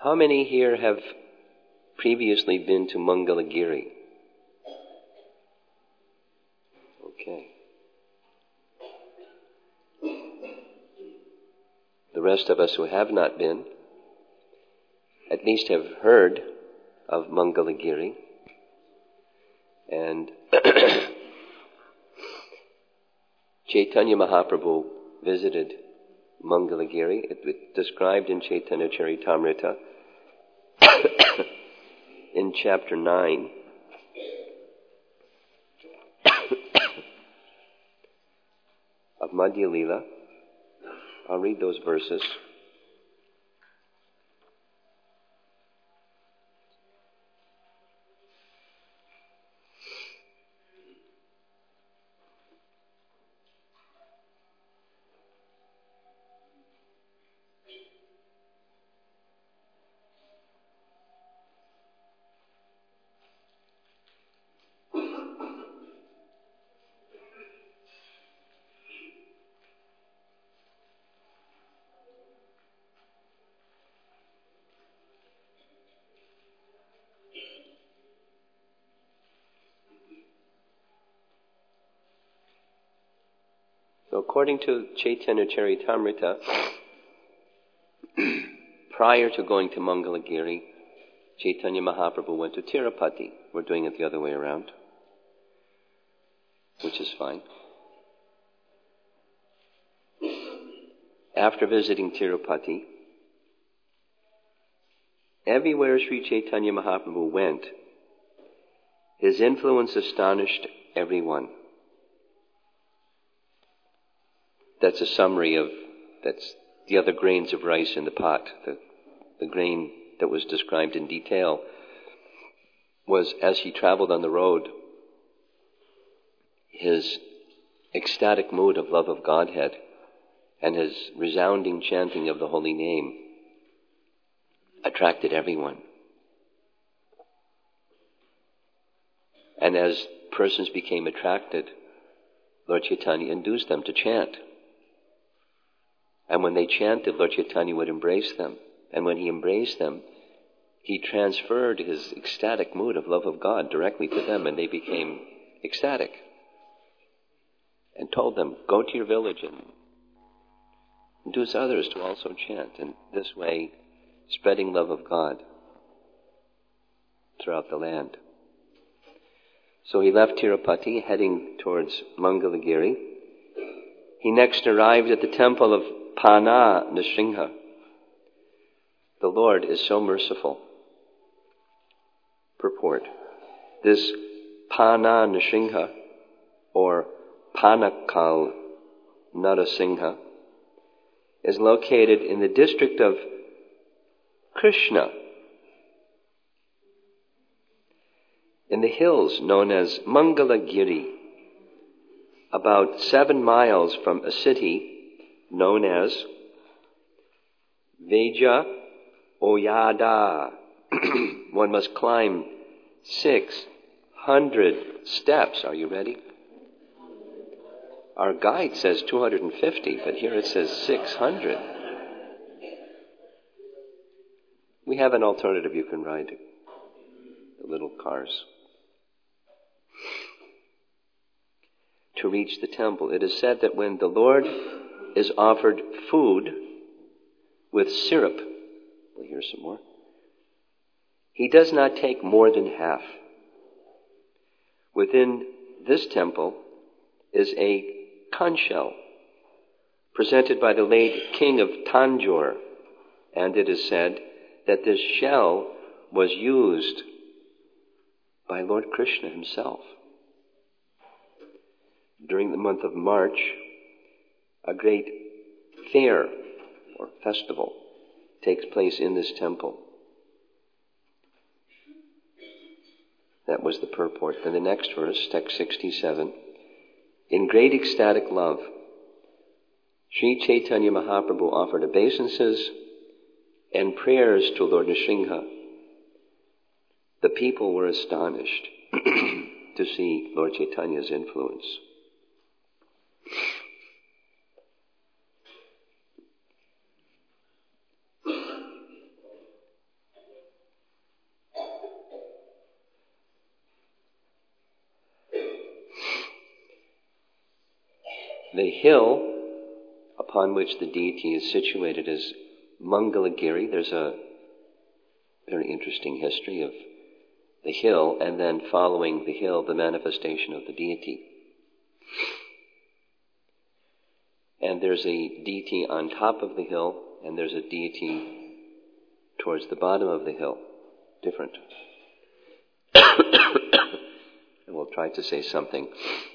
How many here have previously been to Mangalagiri? Okay. The rest of us who have not been, at least have heard of Mangalagiri. And Chaitanya Mahaprabhu visited Mangalagiri. It's described in Chaitanya Charitamrita in chapter 9. Of Madhya Lila. I'll read those verses. So according to Chaitanya Charitamrita, prior to going to Mangalagiri, Chaitanya Mahaprabhu went to Tirupati. We're doing it the other way around, which is fine. After visiting Tirupati, everywhere Sri Chaitanya Mahaprabhu went, his influence astonished everyone. That's a summary that's the other grains of rice in the pot. The grain that was described in detail was, as he traveled on the road, his ecstatic mood of love of Godhead and his resounding chanting of the holy name attracted everyone. And as persons became attracted, Lord Chaitanya induced them to chant. And when they chanted, Lord Chaitanya would embrace them. And when he embraced them, he transferred his ecstatic mood of love of God directly to them, and they became ecstatic. And told them, go to your village and induce others to also chant. And this way, spreading love of God throughout the land. So he left Tirupati, heading towards Mangalagiri. He next arrived at the temple of Pana Nrsimha. The Lord is so merciful. Purport. This Pana Nrsimha, or Panakal Narasingha, is located in the district of Krishna, in the hills known as Mangalagiri, about 7 miles from a city known as Veja Oyada. One must climb 600 steps. Are you ready? Our guide says 250, but here it says 600. We have an alternative. You can ride the little cars to reach the temple. It is said that when the Lord is offered food with syrup, we'll hear some more, he does not take more than half. Within this temple is a conch shell presented by the late king of Tanjore, and it is said that this shell was used by Lord Krishna himself. During the month of March, a great fair or festival takes place in this temple. That was the purport. Then the next verse, text 67. In great ecstatic love, Sri Chaitanya Mahaprabhu offered obeisances and prayers to Lord Nrsimha. The people were astonished to see Lord Chaitanya's influence. The hill upon which the deity is situated is Mangalagiri. There's a very interesting history of the hill, and then following the hill, the manifestation of the deity. And there's a deity on top of the hill, and there's a deity towards the bottom of the hill. Different. And we'll try to say something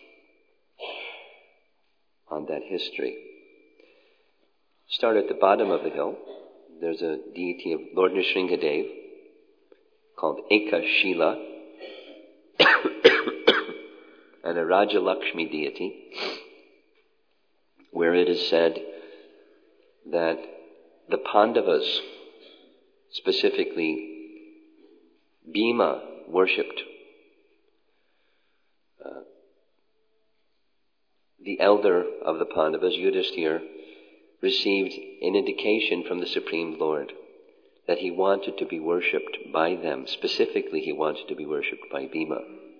on that history. Start at the bottom of the hill. There's a deity of Lord Nrsingadev called Ekashila, and a Raja Lakshmi deity, where it is said that the Pandavas, specifically Bhima, worshipped the elder of the Pandavas, Yudhisthira, received an indication from the Supreme Lord that he wanted to be worshipped by them. Specifically, he wanted to be worshipped by Bhima.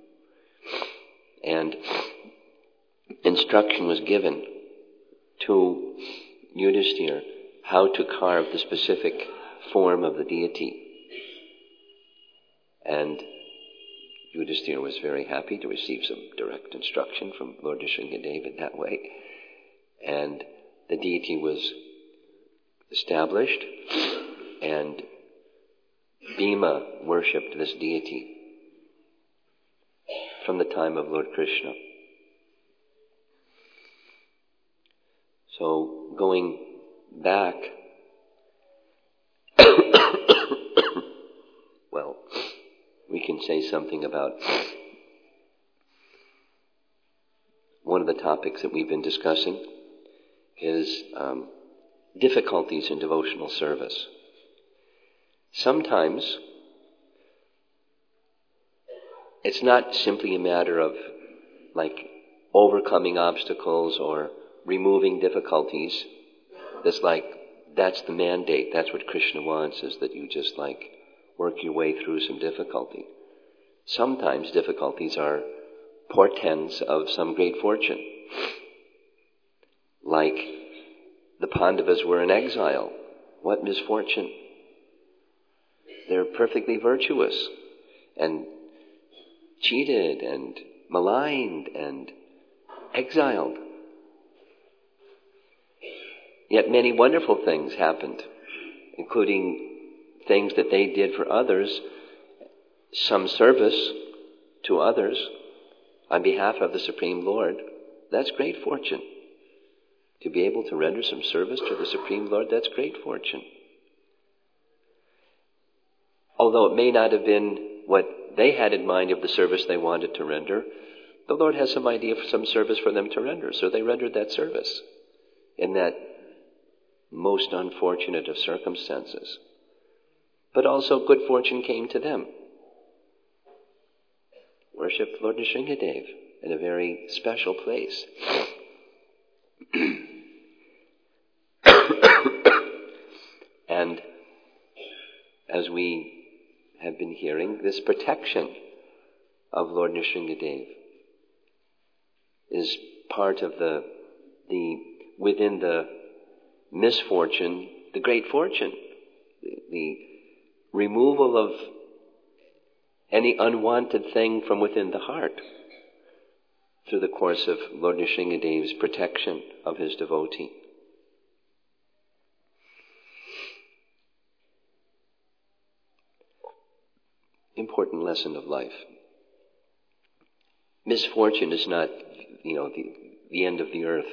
And instruction was given to Yudhisthira how to carve the specific form of the deity. And Yudhisthira was very happy to receive some direct instruction from Lord Nrsingadev in that way. And the deity was established, and Bhima worshipped this deity from the time of Lord Krishna. So going back, well, we can say something about one of the topics that we've been discussing is difficulties in devotional service. Sometimes it's not simply a matter of like overcoming obstacles or removing difficulties. That's the mandate. That's what Krishna wants, is that you just work your way through some difficulty. Sometimes difficulties are portents of some great fortune. Like the Pandavas were in exile. What misfortune. They're perfectly virtuous and cheated and maligned and exiled. Yet many wonderful things happened, including things that they did for others, some service to others on behalf of the Supreme Lord. That's great fortune. To be able to render some service to the Supreme Lord, that's great fortune. Although it may not have been what they had in mind of the service they wanted to render, the Lord has some idea of some service for them to render, so they rendered that service in that most unfortunate of circumstances. But also good fortune came to them. Worshipped Lord Nrsingadev in a very special place. And as we have been hearing, this protection of Lord Nrsingadev is part of the within the misfortune, the great fortune, the removal of any unwanted thing from within the heart through the course of Lord Nrsingadev's protection of his devotee. Important lesson of life. Misfortune is not, the end of the earth.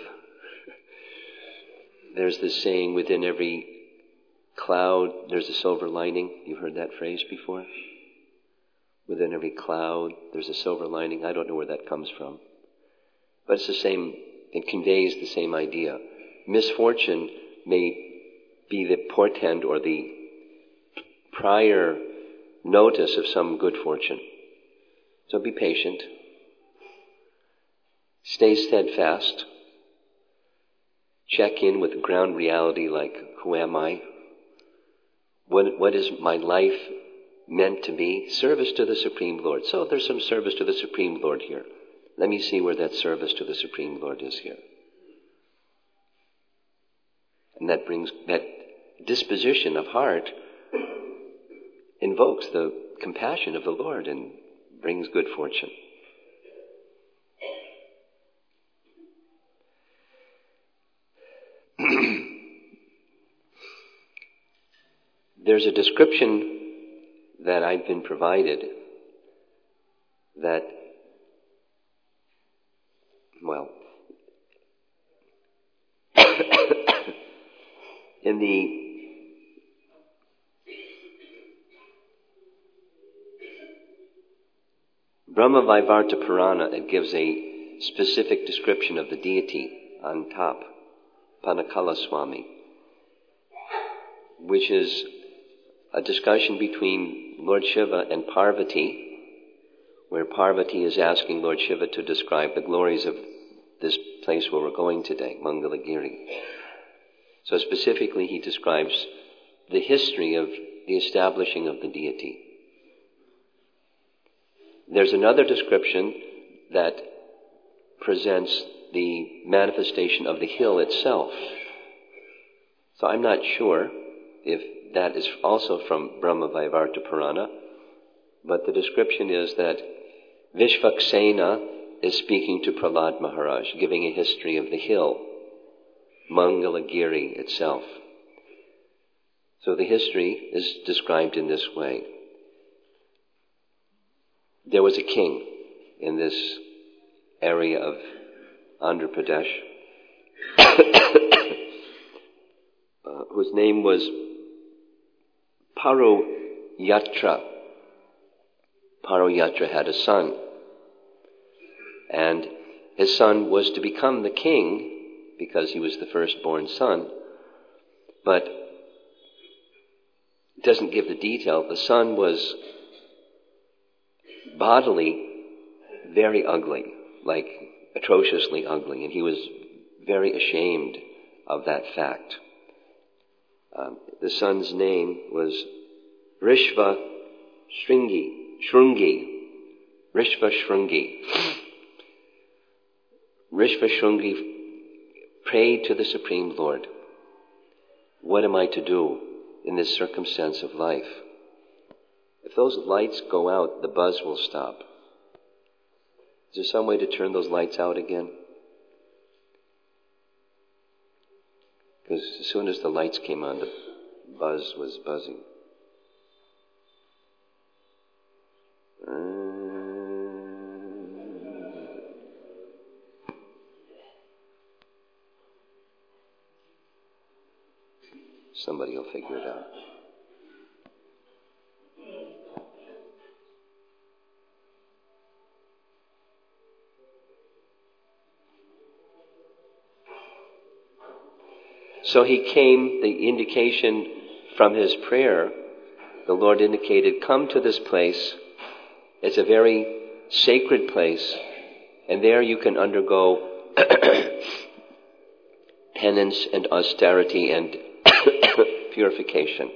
There's this saying, within every cloud, there's a silver lining. You've heard that phrase before? Within every cloud, there's a silver lining. I don't know where that comes from. But it's the same, it conveys the same idea. Misfortune may be the portent or the prior notice of some good fortune. So be patient. Stay steadfast. Check in with ground reality, like, who am I? What is my life meant to be? Service to the Supreme Lord. So there's some service to the Supreme Lord here. Let me see where that service to the Supreme Lord is here. And that disposition of heart invokes the compassion of the Lord and brings good fortune. There's a description that I've been provided that, in the Brahma Vaivarta Purana, it gives a specific description of the deity on top, Panakala Swami, which is a discussion between Lord Shiva and Parvati, where Parvati is asking Lord Shiva to describe the glories of this place where we're going today, Mangalagiri. So specifically he describes the history of the establishing of the deity. There's another description that presents the manifestation of the hill itself. So I'm not sure if that is also from Brahma Vaivarta Purana, but the description is that Vishvaksena is speaking to Prahlad Maharaj, giving a history of the hill, Mangalagiri itself. So the history is described in this way. There was a king in this area of Andhra Pradesh whose name was Parayatra. Parayatra had a son, and his son was to become the king because he was the firstborn son, but it doesn't give the detail. The son was bodily very ugly, like atrociously ugly, and he was very ashamed of that fact. The son's name was Rishva Shrungi. Rishva Shrungi. Rishva Shrungi prayed to the Supreme Lord, what am I to do in this circumstance of life? If those lights go out, the buzz will stop. Is there some way to turn those lights out again? Because as soon as the lights came on, the buzz was buzzing. Somebody will figure it out. So he came, the indication from his prayer, the Lord indicated, come to this place. It's a very sacred place, and there you can undergo penance and austerity and purification.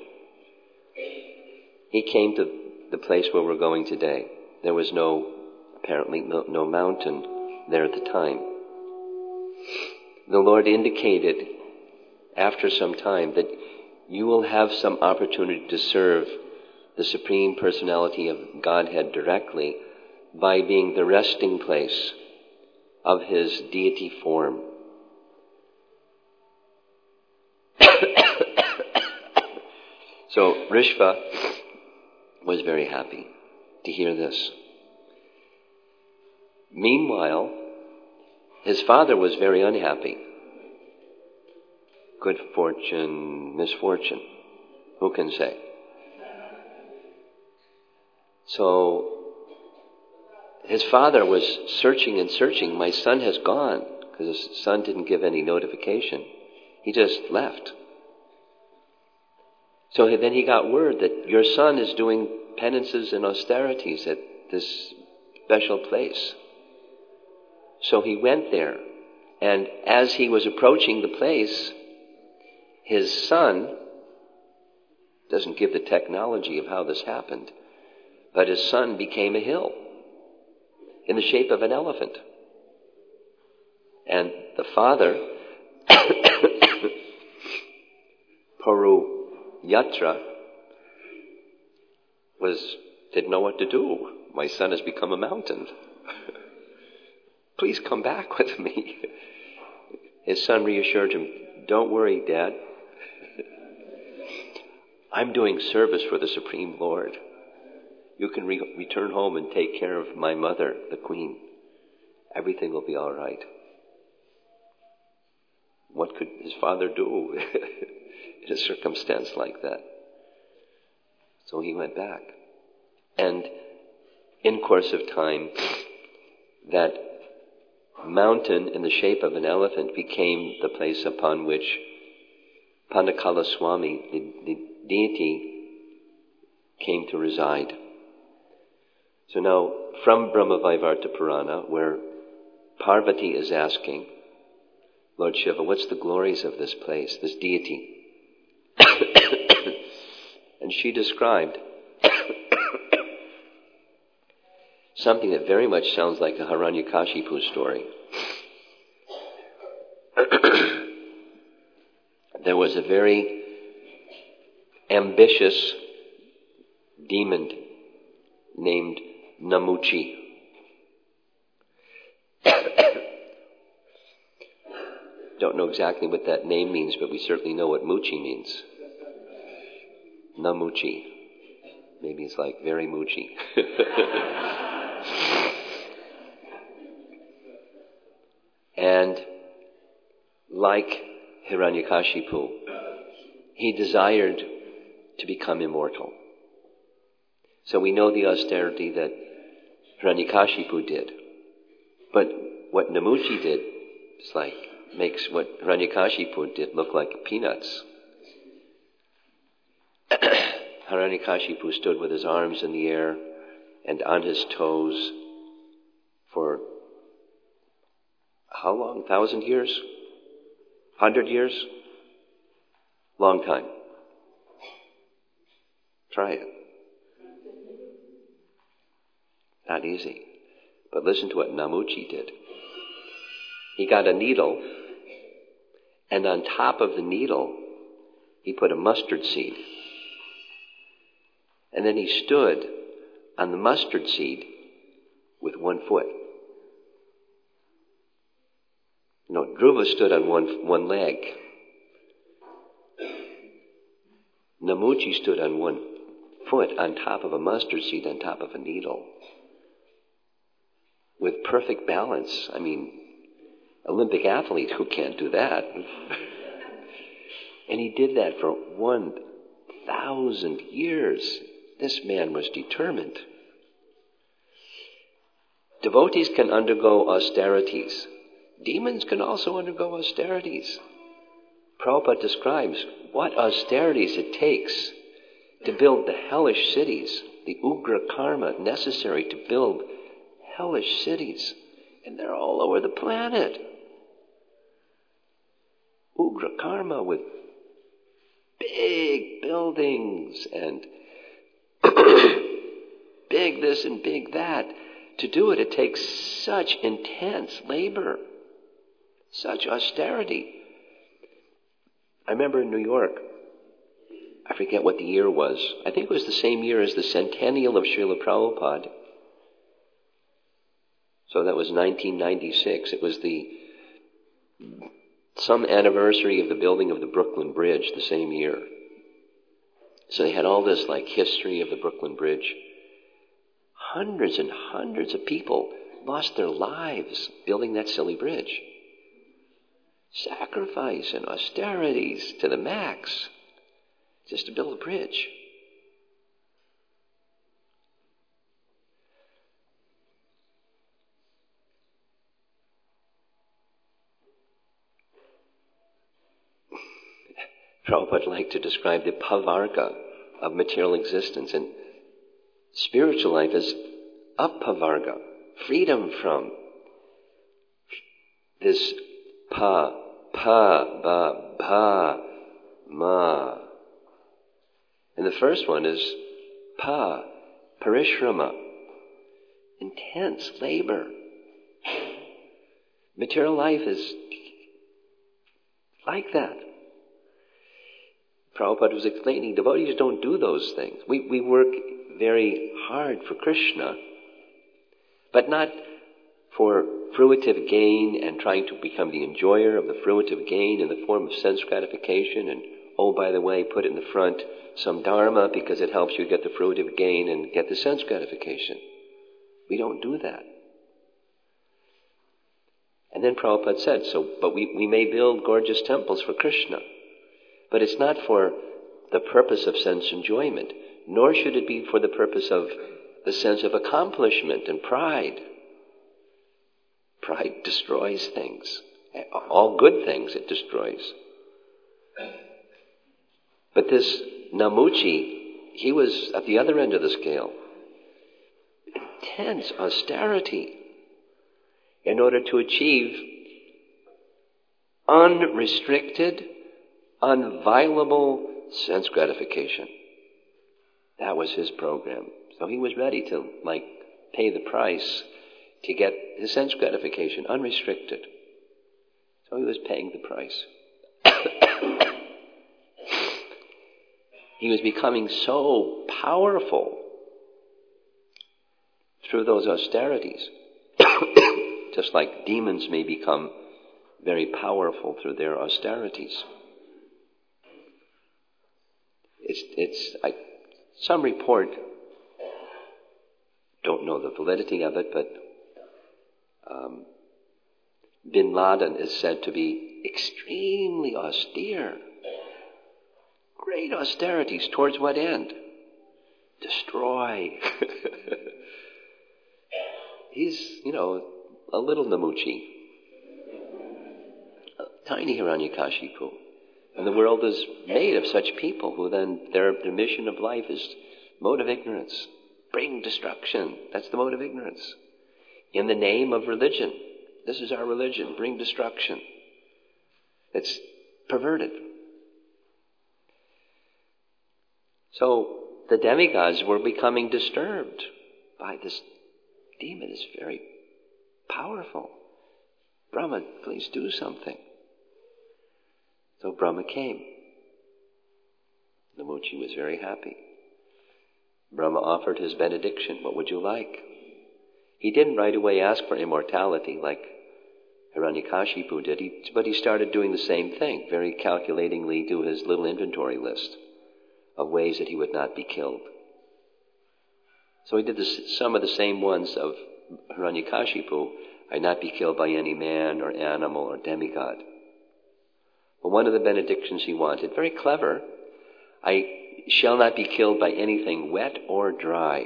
He came to the place where we're going today. There was apparently no mountain there at the time. The Lord indicated after some time that you will have some opportunity to serve the Supreme Personality of Godhead directly by being the resting place of His deity form. So Rishva was very happy to hear this. Meanwhile, his father was very unhappy. Good fortune, misfortune, who can say? So his father was searching and searching. My son has gone, because his son didn't give any notification. He just left. So then he got word that your son is doing penances and austerities at this special place. So he went there, and as he was approaching the place, his son, doesn't give the technology of how this happened, but his son became a hill in the shape of an elephant. And the father Paru Yatra didn't know what to do. My son has become a mountain. Please come back with me. His son reassured him, don't worry, Dad. I'm doing service for the Supreme Lord. You can return home and take care of my mother, the Queen. Everything will be all right. What could his father do in a circumstance like that? So he went back. And in course of time, that mountain in the shape of an elephant became the place upon which Pandakala Swami, the deity, came to reside. So now, from Brahmavaivarta Purana, where Parvati is asking Lord Shiva, what's the glories of this place, this deity? And she described something that very much sounds like a Hiranyakashipu story. There was a very ambitious demon named Namuchi. Don't know exactly what that name means, but we certainly know what Muchi means. Namuchi. Maybe it's like very Muchi. And like Hiranyakashipu, he desired to become immortal. So we know the austerity that Hiranyakashipu did. But what Namuchi did is like makes what Hiranyakashipu did look like peanuts. Hiranyakashipu stood with his arms in the air and on his toes for how long? 1,000 years? 100 years? Long time. Try it. Not easy. But listen to what Namuchi did. He got a needle, and on top of the needle, he put a mustard seed. And then he stood on the mustard seed with one foot. No, Dhruva stood on one leg. Namuchi stood on one foot on top of a mustard seed on top of a needle. With perfect balance. I mean, Olympic athlete who can't do that. And he did that for 1,000 years. This man was determined. Devotees can undergo austerities. Demons can also undergo austerities. Prabhupada describes what austerities it takes to build the hellish cities, the ugra karma necessary to build hellish cities. And they're all over the planet. Ugra karma with big buildings and big this and big that. To do it, it takes such intense labor, such austerity. I remember in New York, I forget what the year was. I think it was the same year as the centennial of Srila Prabhupada. So that was 1996. It was some anniversary of the building of the Brooklyn Bridge the same year. So they had all this like history of the Brooklyn Bridge. Hundreds and hundreds of people lost their lives building that silly bridge. Sacrifice and austerities to the max just to build a bridge. Prabhupada liked to describe the pavarga of material existence, and spiritual life is apavarga, freedom from this pa, ma. And the first one is parishrama, intense labor. Material life is like that. Prabhupada was explaining, devotees don't do those things. We work very hard for Krishna, but not for fruitive gain and trying to become the enjoyer of the fruitive gain in the form of sense gratification and, oh, by the way, put in the front some dharma because it helps you get the fruitive gain and get the sense gratification. We don't do that. And then Prabhupada said, but we may build gorgeous temples for Krishna, but it's not for the purpose of sense enjoyment, nor should it be for the purpose of the sense of accomplishment and pride. Pride destroys things. All good things it destroys. But this Namuchi, he was at the other end of the scale. Intense austerity in order to achieve unrestricted, unviolable sense gratification. That was his program. So he was ready to, pay the price to get his sense gratification, unrestricted. So he was paying the price. He was becoming so powerful through those austerities, just like demons may become very powerful through their austerities. Some report, don't know the validity of it, but Bin Laden is said to be extremely austere. Great austerities towards what end? Destroy. He's, a little Namuchi. A tiny Hiranyakashipu. And the world is made of such people who then, their mission of life is mode of ignorance. Bring destruction. That's the mode of ignorance. In the name of religion. This is our religion. Bring destruction. It's perverted. So the demigods were becoming disturbed by this demon. Is very powerful. Brahma, please do something. So Brahma came. Namuchi was very happy. Brahma offered his benediction. What would you like? He didn't right away ask for immortality like Hiranyakashipu did, but he started doing the same thing, very calculatingly do his little inventory list of ways that he would not be killed. So he did some of the same ones of Hiranyakashipu. I not be killed by any man or animal or demigod. But one of the benedictions he wanted, very clever, I shall not be killed by anything wet or dry.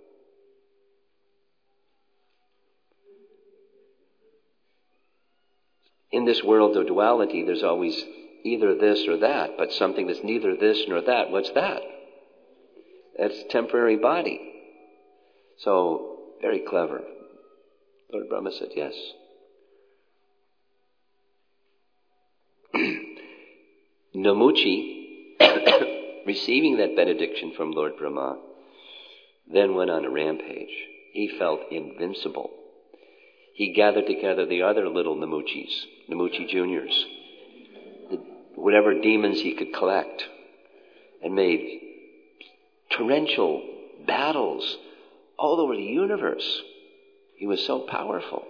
In this world of duality, there's always either this or that, but something that's neither this nor that, what's that? That's temporary body. So, very clever. Lord Brahma said, yes. Namuchi, receiving that benediction from Lord Brahma, then went on a rampage. He felt invincible. He gathered together the other little Namuchis, Namuchi Juniors, whatever demons he could collect, and made torrential battles all over the universe. He was so powerful.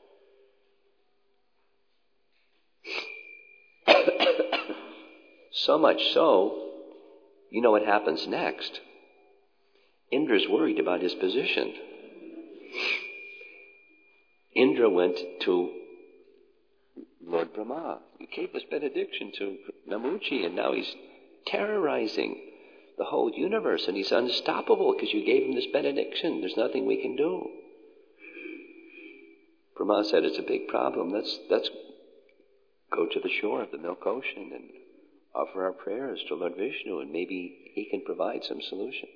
So much so, you know what happens next. Indra's worried about his position. Indra went to Lord Brahma. He gave this benediction to Namuchi, and now he's terrorizing the whole universe, and he's unstoppable because you gave him this benediction. There's nothing we can do. Brahma said, it's a big problem. Let's go to the shore of the Milk Ocean and offer our prayers to Lord Vishnu, and maybe he can provide some solution.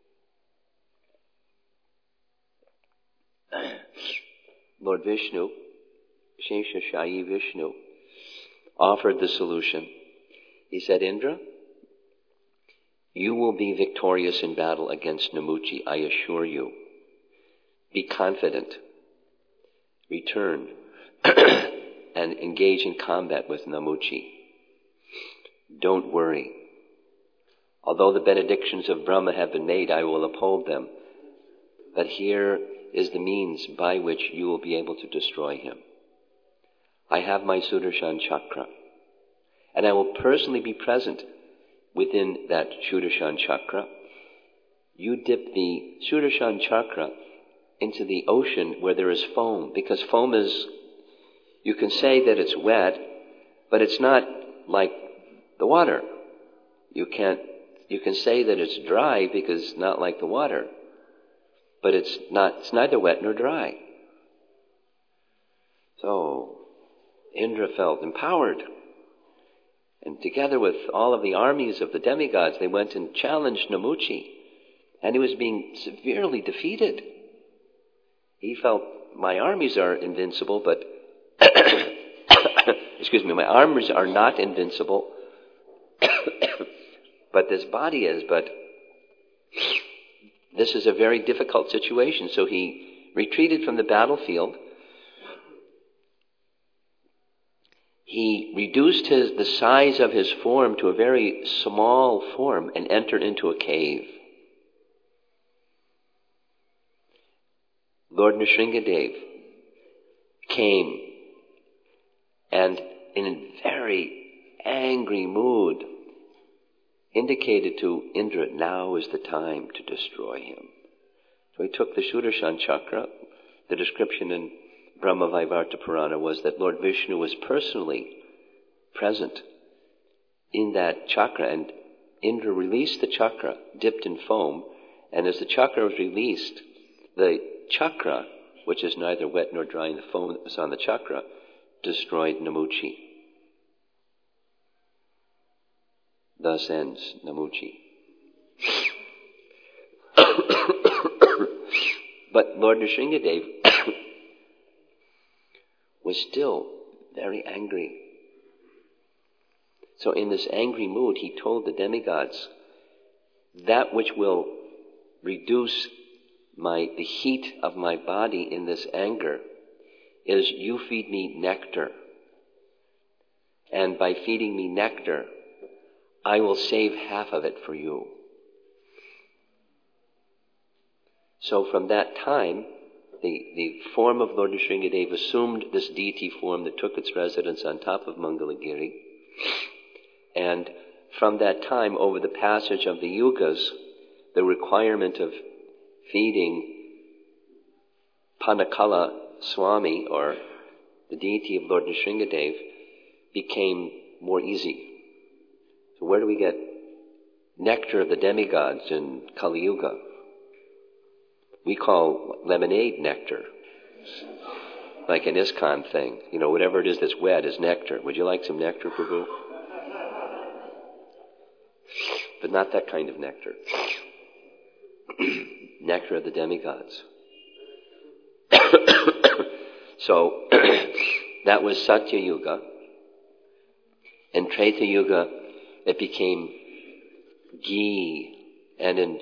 Lord Vishnu, Sheshashayi Vishnu, offered the solution. He said, Indra, you will be victorious in battle against Namuchi, I assure you. Be confident. Return and engage in combat with Namuchi. Don't worry. Although the benedictions of Brahma have been made, I will uphold them. But here is the means by which you will be able to destroy him. I have my Sudarshan Chakra, and I will personally be present within that Sudarshan Chakra. You dip the Sudarshan Chakra into the ocean where there is foam, because foam is, you can say that it's wet, but it's not like the water. You can say that it's dry because it's not like the water, but it's neither wet nor dry. So Indra felt empowered, and together with all of the armies of the demigods, they went and challenged Namuchi, and he was being severely defeated. He felt, my armies are invincible, but excuse me, my armies are not invincible, but this body is. But this is a very difficult situation. So he retreated from the battlefield. He reduced the size of his form to a very small form and entered into a cave. Lord Nrsingadev came and in a very angry mood indicated to Indra, now is the time to destroy him. So he took the Sudarshan Chakra. The description in Brahma Vaivarta Purana was that Lord Vishnu was personally present in that chakra, and Indra released the chakra, dipped in foam, and as the chakra was released, the chakra, which is neither wet nor dry, and the foam that was on the chakra, destroyed Namuchi. Thus ends Namuchi. But Lord Nrsingadev was still very angry. So in this angry mood, he told the demigods, that which will reduce the heat of my body in this anger is you feed me nectar. And by feeding me nectar, I will save half of it for you. So from that time, the form of Lord Nrsingadev assumed this deity form that took its residence on top of Mangalagiri. And from that time, over the passage of the yugas, the requirement of feeding Panakala Swami, or the deity of Lord Nrsingadev, became more easy. So where do we get nectar of the demigods in Kali Yuga? We call lemonade nectar. Like an ISKCON thing. Whatever it is that's wet is nectar. Would you like some nectar, Prabhu? But not that kind of nectar. Nectar of the demigods. So, that was Satya Yuga. In Treta Yuga, it became ghee. And in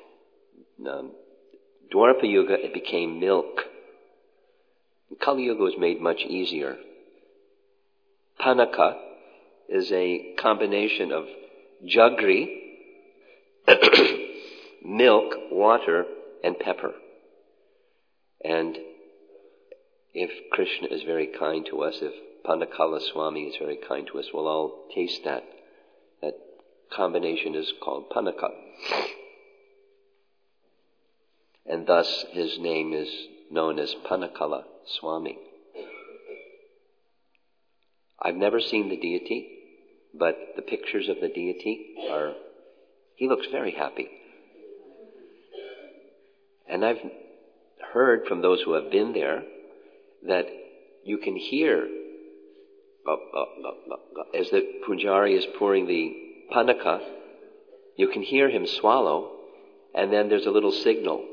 Dwapara Yuga, it became milk. Kali Yuga was made much easier. Panaka is a combination of jaggery, milk, water, and pepper. And if Krishna is very kind to us, if Panakala Swami is very kind to us, we'll all taste that. That combination is called Panaka. And thus his name is known as Panakala Swami. I've never seen the deity, but the pictures of the deity he looks very happy. And I've heard from those who have been there that you can hear, as the Pujari is pouring the Panaka, you can hear him swallow, and then there's a little signal.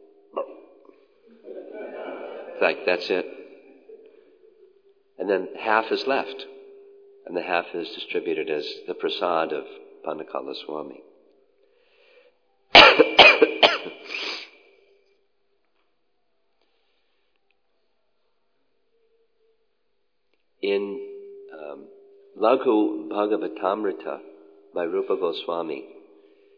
Like, that's it. And then half is left, and the half is distributed as the prasad of Panakala Swami. In Laghu Bhagavatamrita by Rupa Goswami,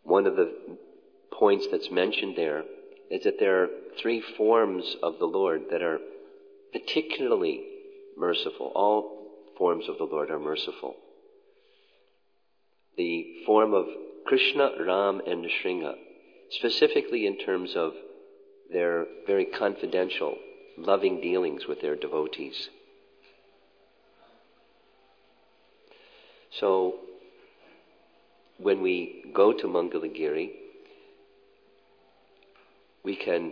one of the points that's mentioned there is that there are three forms of the Lord that are particularly merciful. All forms of the Lord are merciful. The form of Krishna, Ram, and Nrsimha, specifically in terms of their very confidential, loving dealings with their devotees. So, when we go to Mangalagiri, we can,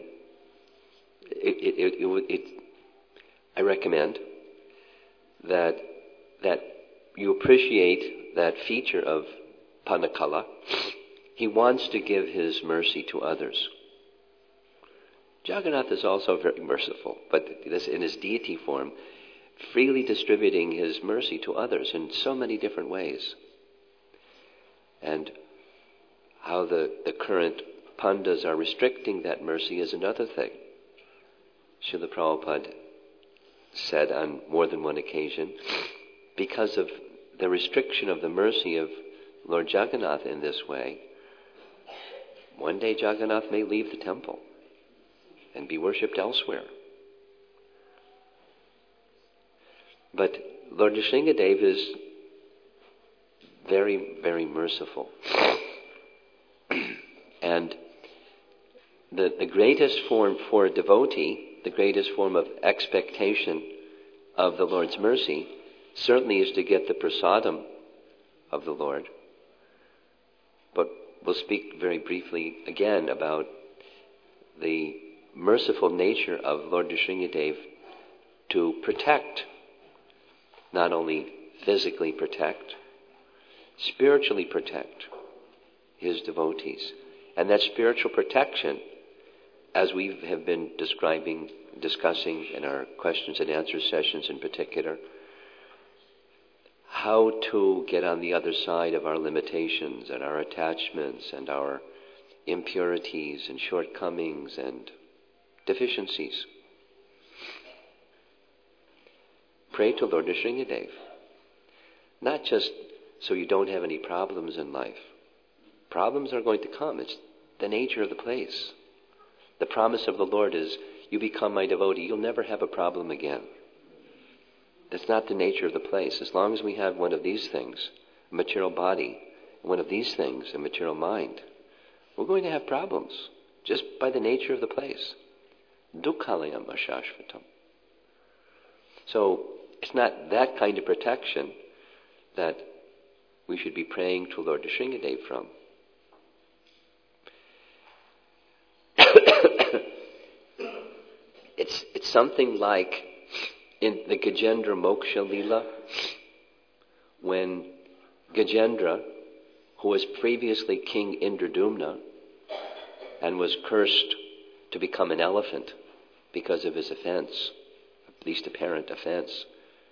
I recommend that you appreciate that feature of Panakala. He wants to give his mercy to others. Jagannath is also very merciful, but this in his deity form, freely distributing his mercy to others in so many different ways. And how the current pandas are restricting that mercy is another thing. Srila Prabhupada said on more than one occasion, because of the restriction of the mercy of Lord Jagannath in this way, one day Jagannath may leave the temple and be worshipped elsewhere. But Lord Nrsimhadev is very, very merciful. And the greatest form for a devotee, the greatest form of expectation of the Lord's mercy, certainly is to get the prasadam of the Lord. But we'll speak very briefly again about the merciful nature of Lord Nrsimhadev to protect, not only physically protect, spiritually protect his devotees. And that spiritual protection, as we have been discussing in our questions and answers sessions in particular, how to get on the other side of our limitations and our attachments and our impurities and shortcomings and deficiencies. Pray to Lord Nrsimhadev. Not just so you don't have any problems in life. Problems are going to come. It's the nature of the place. The promise of the Lord is, you become my devotee, you'll never have a problem again. That's not the nature of the place. As long as we have one of these things, a material body, one of these things, a material mind, we're going to have problems, just by the nature of the place. Dukkhalayam ashashvatam. So, it's not that kind of protection that we should be praying to Lord Nrsimhadev from. It's something like in the Gajendra Moksha Leela, when Gajendra, who was previously King Indradumna and was cursed to become an elephant because of his offense, at least apparent offense,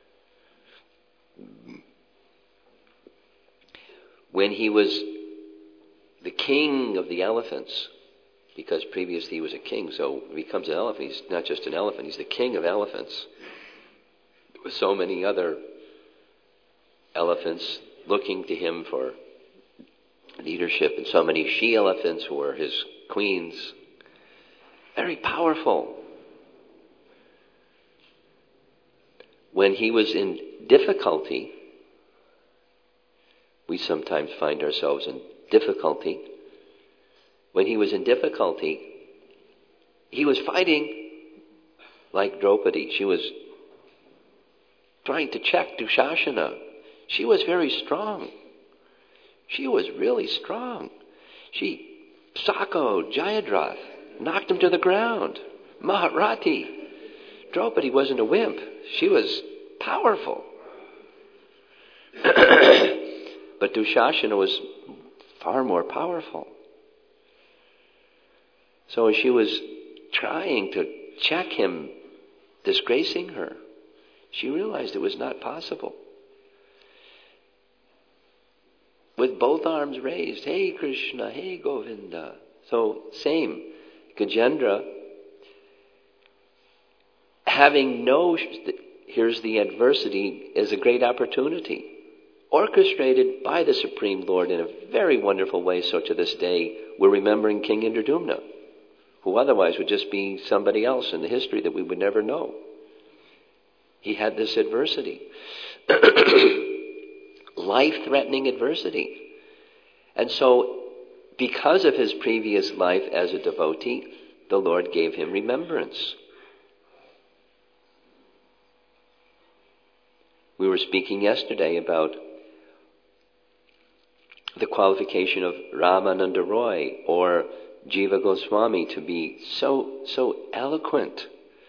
when he was the king of the elephants, because previously he was a king, so when he becomes an elephant, he's not just an elephant, he's the king of elephants, with so many other elephants looking to him for leadership, and so many she-elephants who were his queens. Very powerful. When he was in difficulty, we sometimes find ourselves in difficulty. When he was in difficulty, he was fighting like Draupadi. She was trying to check Dushasana. She was very strong. She was really strong. She saccoed Jayadratha, knocked him to the ground. Maharati. Draupadi wasn't a wimp. She was powerful. But Dushasana was far more powerful. So she was trying to check him, disgracing her. She realized it was not possible. With both arms raised, hey Krishna, hey Govinda. So same, Gajendra, having here's the adversity as a great opportunity. orchestrated by the Supreme Lord in a very wonderful way. So to this day, we're remembering King Indradyumna, who otherwise would just be somebody else in the history that we would never know. He had this adversity, life-threatening adversity. And so, because of his previous life as a devotee, the Lord gave him remembrance. We were speaking yesterday about the qualification of Ramananda Roy or Jiva Goswami to be so eloquent,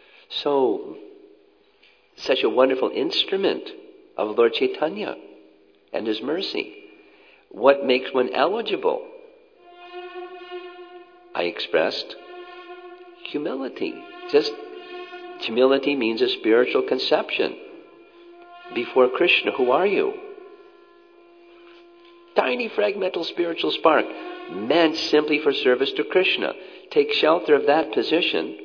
such a wonderful instrument of Lord Chaitanya and his mercy. What makes one eligible? I expressed humility. Just humility means a spiritual conception. Before Krishna, who are you? Tiny fragmental spiritual spark, meant simply for service to Krishna. Take shelter of that position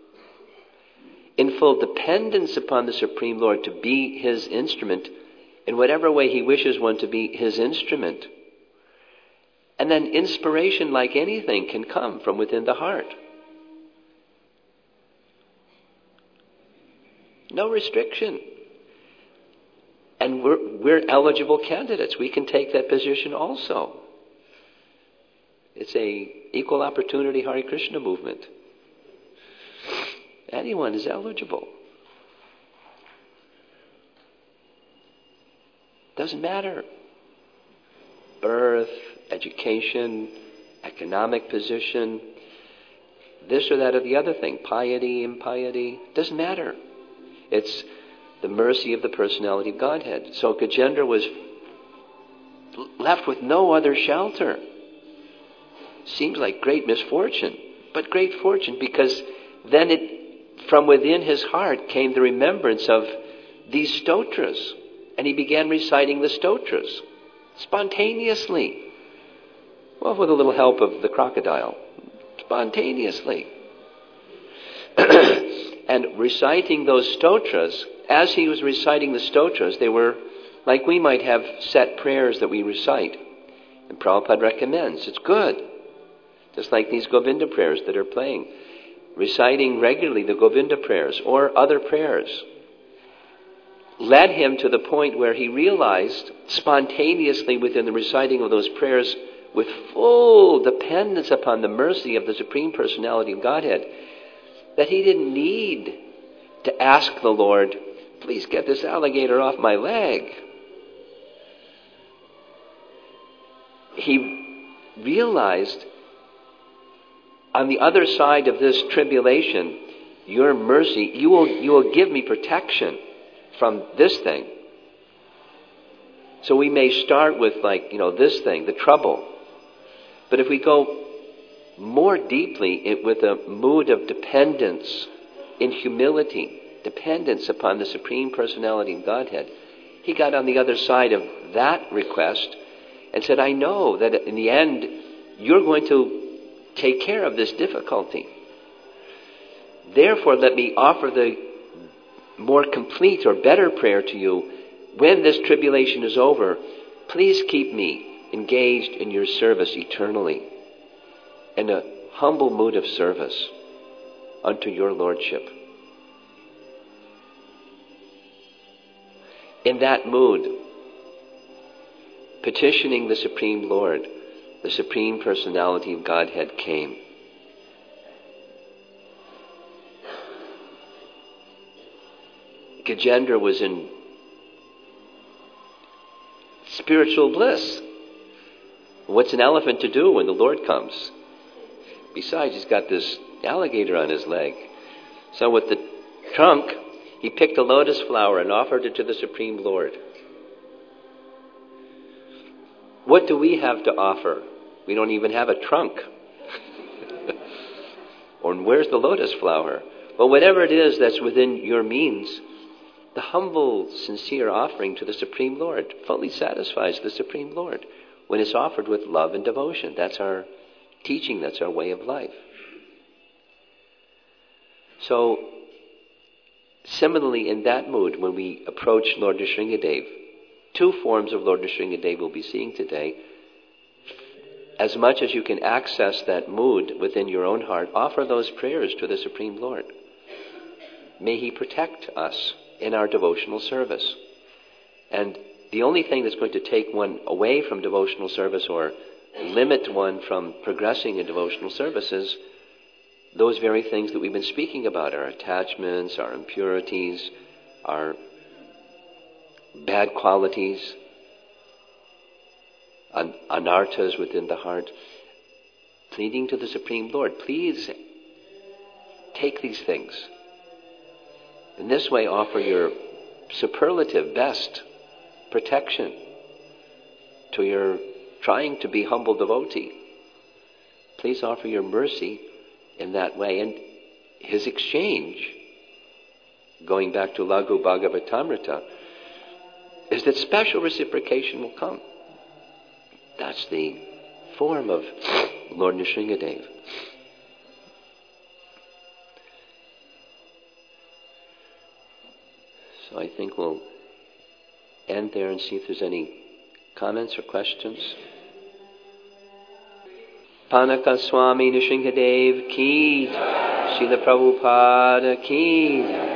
in full dependence upon the Supreme Lord to be his instrument in whatever way he wishes one to be his instrument. And then inspiration, like anything, can come from within the heart. No restriction. And we're eligible candidates. We can take that position also. It's a equal opportunity Hare Krishna movement. Anyone is eligible. Doesn't matter. Birth, education, economic position, this or that or the other thing, piety, impiety, doesn't matter. It's the mercy of the personality of Godhead. So Gajendra was left with no other shelter. Seems like great misfortune, but great fortune, because then from within his heart came the remembrance of these stotras, and he began reciting the stotras spontaneously. Well, with a little help of the crocodile. Spontaneously. And reciting those stotras, as he was reciting the stotras, they were like we might have set prayers that we recite. And Prabhupada recommends. It's good. Just like these Govinda prayers that are playing. Reciting regularly the Govinda prayers or other prayers led him to the point where he realized spontaneously within the reciting of those prayers, with full dependence upon the mercy of the Supreme Personality of Godhead, that he didn't need to ask the Lord, please get this alligator off my leg. He realized, on the other side of this tribulation, your mercy, you will give me protection from this thing. So we may start with this thing, the trouble. But if we go more deeply with a mood of dependence, in humility, dependence upon the Supreme Personality of Godhead, he got on the other side of that request and said, I know that in the end, you're going to take care of this difficulty. Therefore, let me offer the more complete or better prayer to you. When this tribulation is over, please keep me engaged in your service eternally, in a humble mood of service unto your Lordship. In that mood, petitioning the Supreme Lord, the Supreme Personality of Godhead came. Gajendra was in spiritual bliss. What's an elephant to do when the Lord comes? Besides, he's got this alligator on his leg. So with the trunk, he picked a lotus flower and offered it to the Supreme Lord. What do we have to offer? We don't even have a trunk. Or where's the lotus flower? But whatever it is that's within your means, the humble, sincere offering to the Supreme Lord fully satisfies the Supreme Lord when it's offered with love and devotion. That's our teaching, that's our way of life. So, similarly in that mood, when we approach Lord Nrsingadev, two forms of Lord Nrsingadev we'll be seeing today. As much as you can access that mood within your own heart, offer those prayers to the Supreme Lord. May He protect us in our devotional service. And the only thing that's going to take one away from devotional service or limit one from progressing in devotional service is those very things that we've been speaking about, our attachments, our impurities, our bad qualities, anarthas within the heart, pleading to the Supreme Lord, please take these things. In this way, offer your superlative best protection to your trying to be humble devotee. Please offer your mercy in that way. And his exchange, going back to Laghu Bhagavatamrita, is that special reciprocation will come. That's the form of Lord Nrsingadev. So I think we'll end there and see if there's any comments or questions. Panaka Swami Nrsingadev ki, Srila Prabhupada ki.